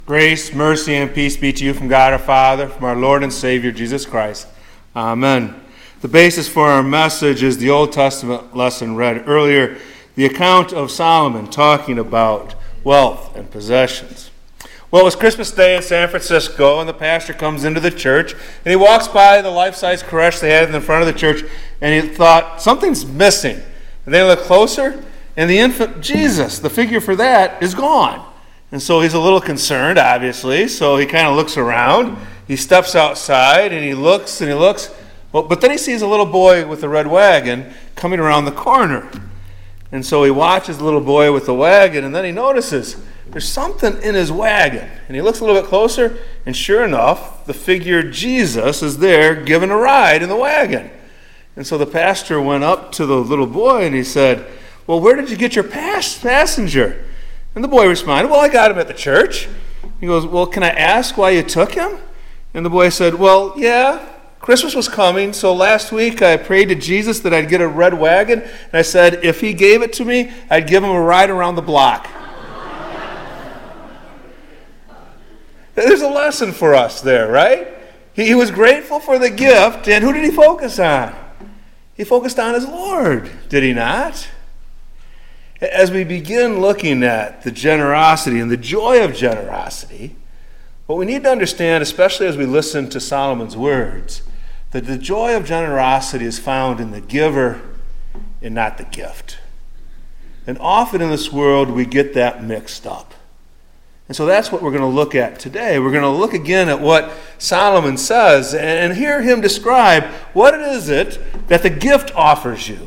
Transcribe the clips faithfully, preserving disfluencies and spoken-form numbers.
Grace, mercy, and peace be to you from God our Father, from our Lord and Savior, Jesus Christ. Amen. The basis for our message is the Old Testament lesson read earlier, the account of Solomon talking about wealth and possessions. Well, it was Christmas Day in San Francisco, and the pastor comes into the church, and he walks by the life-size creche they had in the front of the church, and he thought, something's missing. And they look closer, and the infant Jesus, the figure for that, is gone. And so he's a little concerned, obviously, so he kind of looks around. He steps outside, and he looks, and he looks. Well, but then he sees a little boy with a red wagon coming around the corner. And so he watches the little boy with the wagon, and then he notices there's something in his wagon. And he looks a little bit closer, and sure enough, the figure Jesus is there giving a ride in the wagon. And so the pastor went up to the little boy, and he said, well, where did you get your pass- passenger? And the boy responded, well, I got him at the church. He goes, well, can I ask why you took him? And the boy said, well, yeah, Christmas was coming, so last week I prayed to Jesus that I'd get a red wagon, and I said if he gave it to me, I'd give him a ride around the block. There's a lesson for us there, right? He, he was grateful for the gift, and who did he focus on? He focused on his Lord, did he not? As we begin looking at the generosity and the joy of generosity, what we need to understand, especially as we listen to Solomon's words, that the joy of generosity is found in the giver and not the gift. And often in this world, we get that mixed up. And so that's what we're going to look at today. We're going to look again at what Solomon says and hear him describe what it is it that the gift offers you.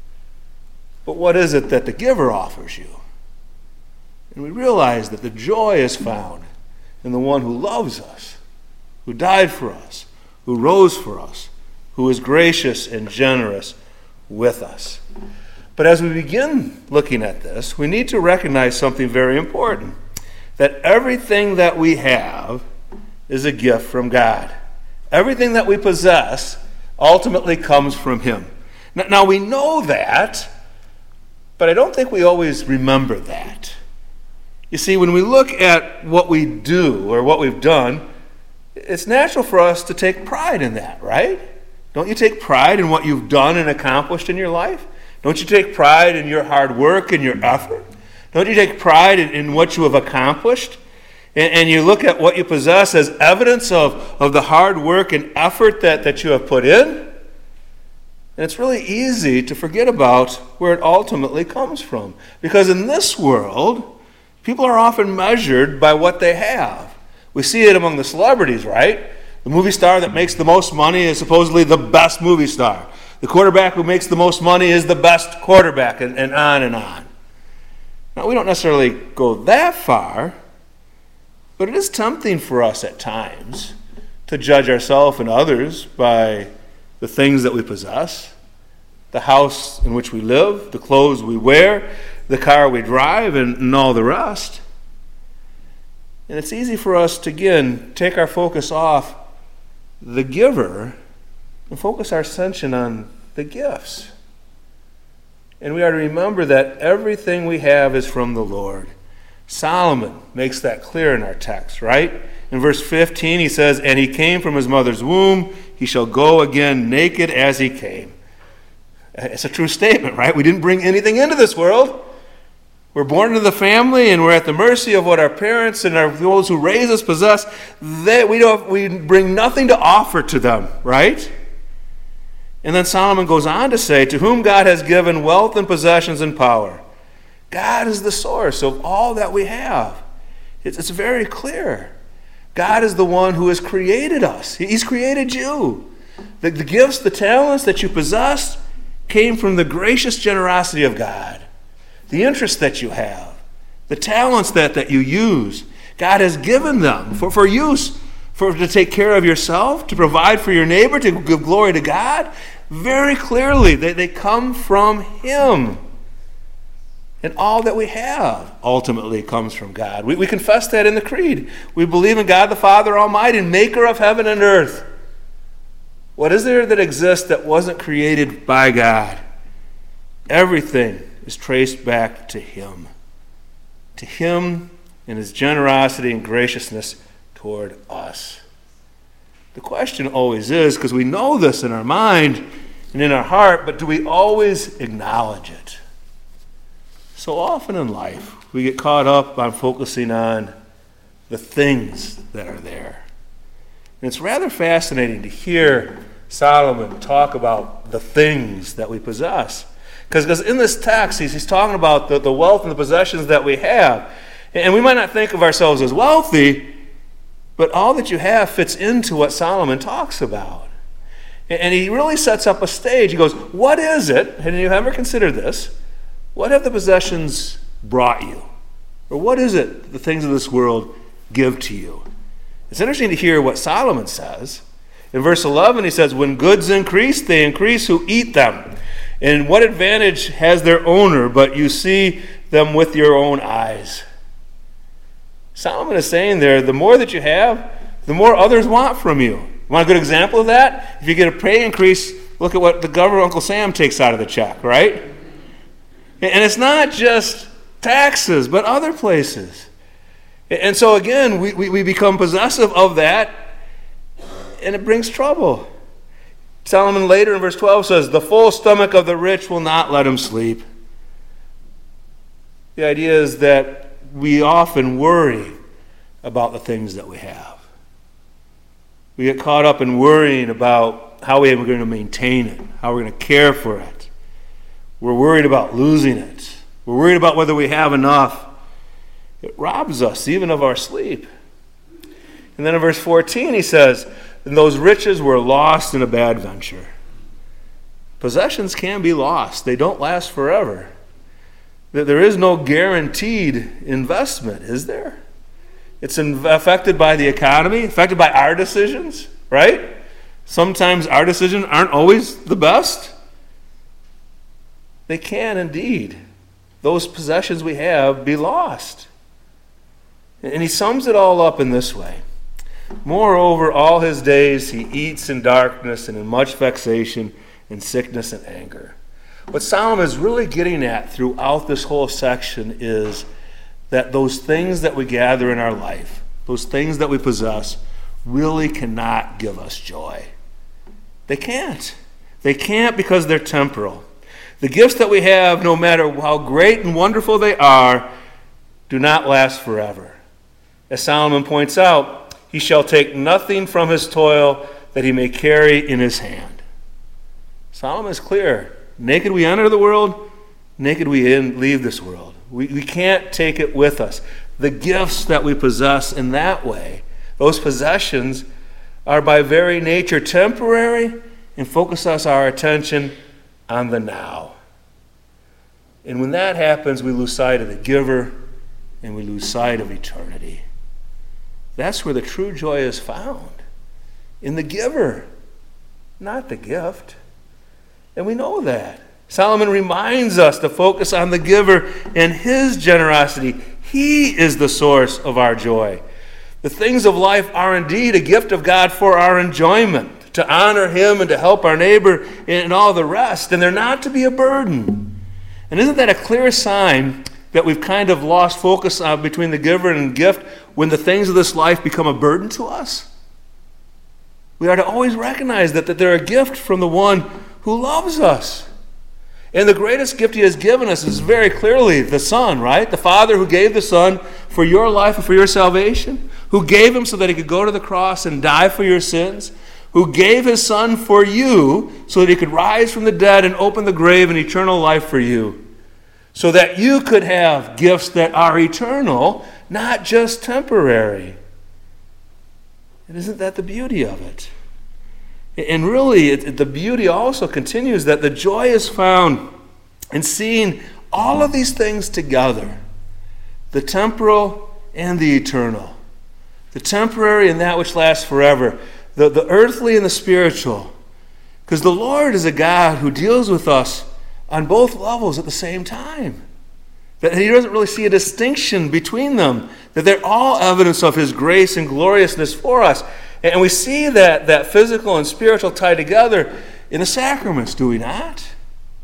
But what is it that the giver offers you? And we realize that the joy is found in the one who loves us, who died for us, who rose for us, who is gracious and generous with us. But as we begin looking at this, we need to recognize something very important, that everything that we have is a gift from God. Everything that we possess ultimately comes from Him. Now, now we know that, but I don't think we always remember that. You see, when we look at what we do or what we've done, it's natural for us to take pride in that, right? Don't you take pride in what you've done and accomplished in your life? Don't you take pride in your hard work and your effort? Don't you take pride in, in what you have accomplished? And, and you look at what you possess as evidence of, of the hard work and effort that, that you have put in? And it's really easy to forget about where it ultimately comes from. Because in this world, people are often measured by what they have. We see it among the celebrities, right? The movie star that makes the most money is supposedly the best movie star. The quarterback who makes the most money is the best quarterback, and, and on and on. Now, we don't necessarily go that far, but it is tempting for us at times to judge ourselves and others by the things that we possess, the house in which we live, the clothes we wear, the car we drive, and, and all the rest. And it's easy for us to, again, take our focus off the giver and focus our attention on the gifts. And we are to remember that everything we have is from the Lord. Solomon makes that clear in our text, right? In verse fifteen, he says, and he came from his mother's womb, he shall go again naked as he came. It's a true statement, right? We didn't bring anything into this world. We're born into the family, and we're at the mercy of what our parents and our, those who raise us possess. They, we, don't, we bring nothing to offer to them, right? And then Solomon goes on to say, to whom God has given wealth and possessions and power. God is the source of all that we have. It's, it's very clear. God is the one who has created us. He's created you. The, the gifts, the talents that you possess came from the gracious generosity of God. The interest that you have, the talents that, that you use, God has given them for, for use, for to take care of yourself, to provide for your neighbor, to give glory to God. Very clearly, they, they come from Him. And all that we have ultimately comes from God. We, we confess that in the Creed. We believe in God the Father Almighty, maker of heaven and earth. What is there that exists that wasn't created by God? Everything is traced back to Him. To Him and his generosity and graciousness toward us. The question always is, because we know this in our mind and in our heart, but do we always acknowledge it? So often in life, we get caught up on focusing on the things that are there. And it's rather fascinating to hear Solomon talk about the things that we possess. Because in this text, he's, he's talking about the, the wealth and the possessions that we have. And we might not think of ourselves as wealthy, but all that you have fits into what Solomon talks about. And, and he really sets up a stage. He goes, what is it, and you ever considered this, what have the possessions brought you? Or what is it the things of this world give to you? It's interesting to hear what Solomon says. In verse eleven, he says, when goods increase, they increase who eat them. And what advantage has their owner, but you see them with your own eyes? Solomon is saying there, the more that you have, the more others want from you. You want a good example of that? If you get a pay increase, look at what the governor, Uncle Sam, takes out of the check, right? And it's not just taxes, but other places. And so again, we, we, we become possessive of that, and it brings trouble. Solomon later in verse twelve says, the full stomach of the rich will not let him sleep. The idea is that we often worry about the things that we have. We get caught up in worrying about how we are going to maintain it, how we're going to care for it. We're worried about losing it. We're worried about whether we have enough. It robs us even of our sleep. And then in verse fourteen he says, and those riches were lost in a bad venture. Possessions can be lost. They don't last forever. There is no guaranteed investment, is there? It's affected by the economy, affected by our decisions, right? Sometimes our decisions aren't always the best. They can indeed, those possessions we have, be lost. And he sums it all up in this way. Moreover, all his days he eats in darkness and in much vexation and sickness and anger. What Solomon is really getting at throughout this whole section is that those things that we gather in our life, those things that we possess, really cannot give us joy. They can't. They can't because they're temporal. The gifts that we have, no matter how great and wonderful they are, do not last forever. As Solomon points out, he shall take nothing from his toil that he may carry in his hand. Solomon is clear. Naked we enter the world, naked we in, leave this world. We, we can't take it with us. The gifts that we possess in that way, those possessions, are by very nature temporary and focus us our attention on the now. And when that happens, we lose sight of the giver and we lose sight of eternity. That's where the true joy is found, in the giver, not the gift. And we know that. Solomon reminds us to focus on the giver and his generosity. He is the source of our joy. The things of life are indeed a gift of God for our enjoyment, to honor him and to help our neighbor and all the rest. And they're not to be a burden. And isn't that a clear sign that we've kind of lost focus uh, between the giver and gift when the things of this life become a burden to us? We are to always recognize that, that they're a gift from the one who loves us. And the greatest gift he has given us is very clearly the Son, right? The Father who gave the Son for your life and for your salvation, who gave him so that he could go to the cross and die for your sins, who gave his Son for you so that he could rise from the dead and open the grave and eternal life for you, so that you could have gifts that are eternal, not just temporary. And isn't that the beauty of it? And really, it, the beauty also continues that the joy is found in seeing all of these things together, the temporal and the eternal, the temporary and that which lasts forever, the, the earthly and the spiritual. Because the Lord is a God who deals with us on both levels at the same time. That he doesn't really see a distinction between them, that they're all evidence of his grace and gloriousness for us. And we see that, that physical and spiritual tied together in the sacraments, do we not?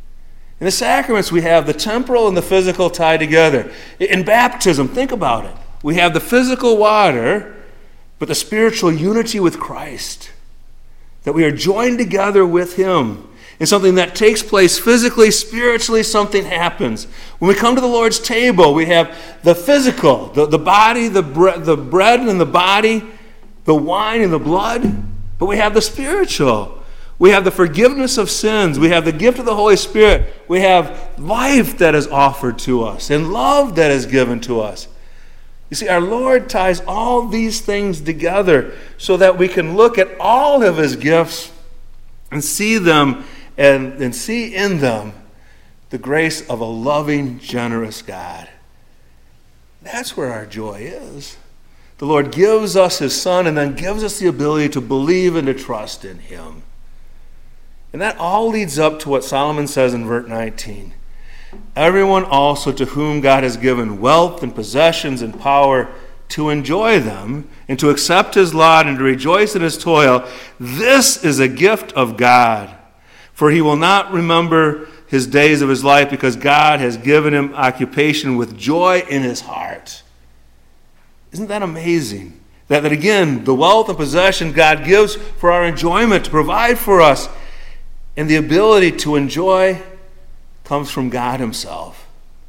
In the sacraments, we have the temporal and the physical tied together. In baptism, think about it. We have the physical water, but the spiritual unity with Christ. That we are joined together with him in something that takes place physically, spiritually, something happens. When we come to the Lord's table, we have the physical, the, the body, the, bre- the bread and the body, the wine and the blood, but we have the spiritual. We have the forgiveness of sins. We have the gift of the Holy Spirit. We have life that is offered to us and love that is given to us. You see, our Lord ties all these things together so that we can look at all of his gifts and see them and, and see in them the grace of a loving, generous God. That's where our joy is. The Lord gives us his Son and then gives us the ability to believe and to trust in him. And that all leads up to what Solomon says in verse nineteen. Everyone also to whom God has given wealth and possessions and power to enjoy them and to accept his lot and to rejoice in his toil, this is a gift of God. For he will not remember his days of his life because God has given him occupation with joy in his heart. Isn't that amazing? That, that again, the wealth and possession God gives for our enjoyment, to provide for us, and the ability to enjoy comes from God himself.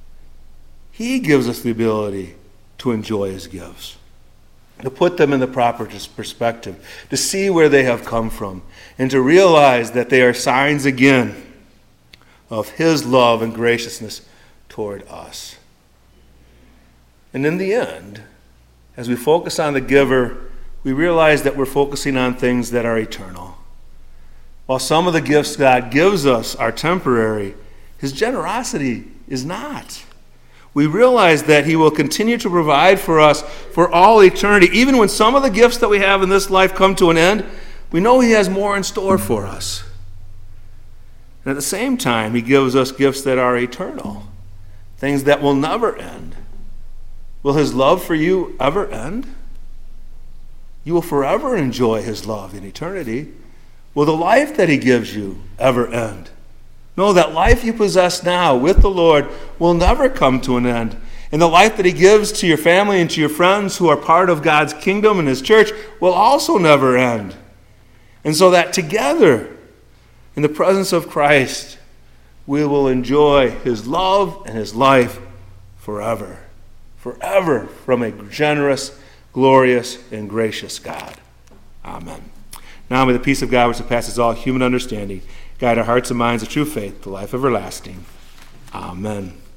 He gives us the ability to enjoy his gifts, to put them in the proper perspective, to see where they have come from, and to realize that they are signs again of his love and graciousness toward us. And in the end, as we focus on the giver, we realize that we're focusing on things that are eternal. While some of the gifts God gives us are temporary, his generosity is not. We realize that he will continue to provide for us for all eternity. Even when some of the gifts that we have in this life come to an end, we know he has more in store for us. And at the same time, he gives us gifts that are eternal, things that will never end. Will his love for you ever end? You will forever enjoy his love in eternity. Will the life that he gives you ever end? No, that life you possess now with the Lord will never come to an end. And the life that he gives to your family and to your friends who are part of God's kingdom and his church will also never end. And so that together, in the presence of Christ, we will enjoy his love and his life forever. Forever from a generous, glorious, and gracious God. Amen. Now may the peace of God, which surpasses all human understanding, guide our hearts and minds to true faith, to life everlasting. Amen.